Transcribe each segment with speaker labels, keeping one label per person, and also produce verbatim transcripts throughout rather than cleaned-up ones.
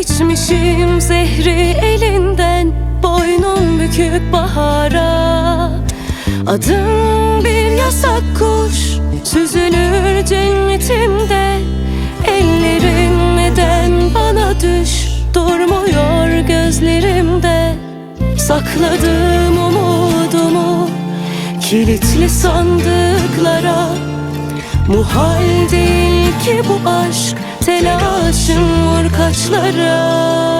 Speaker 1: İçmişim zehri elinden, boynum bükük bahara. Adım bir yasak kuş, süzülür cennetimde. Ellerin neden bana düş, durmuyor gözlerimde. Sakladım umudumu kilitli sandıklara. Muhal değil ki bu aşk, telaşım vur kaçlara.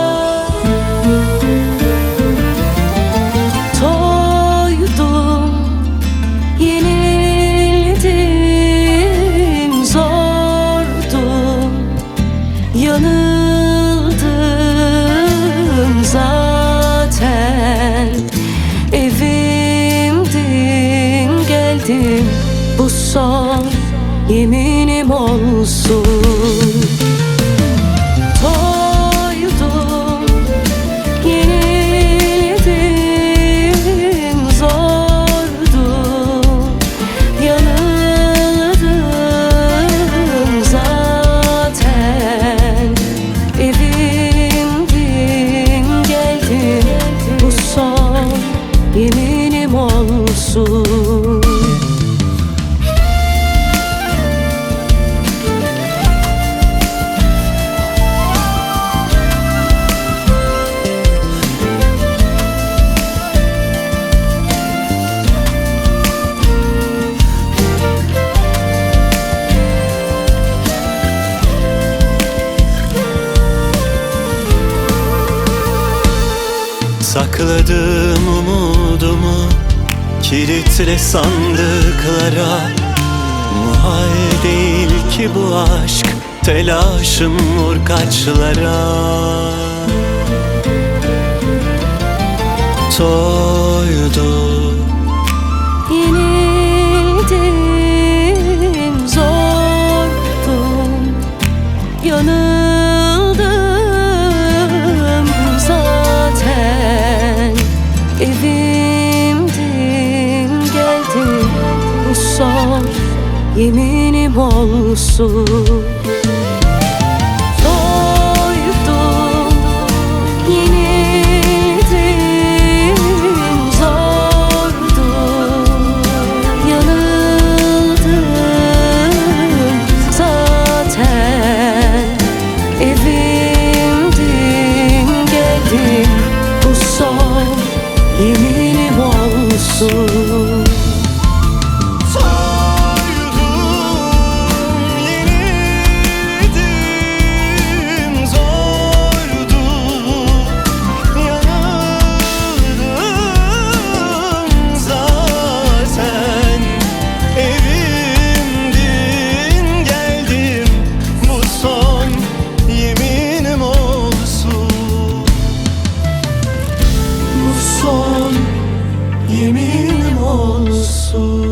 Speaker 1: Toydum, yenildim, zordum, yanıldım zaten. Evimdin geldim, bu son yeminim olsun. Toydum, yenildim, zordum, yanıldım zaten. Evimdin geldim, bu son yeminim olsun.
Speaker 2: Sakladım umudumu kilitle sandıklara. Muhal değil ki bu aşk, telaşım vur kaçlara. Toydum,
Speaker 1: yenildim, zordum, yanıldım zaten. Evimdin geldim, bu son yeminim olsun. Toydum, yenildim, zordum, yanıldım zaten. Evimdin geldim, bu son yeminim olsun.
Speaker 2: Yeminim olsun.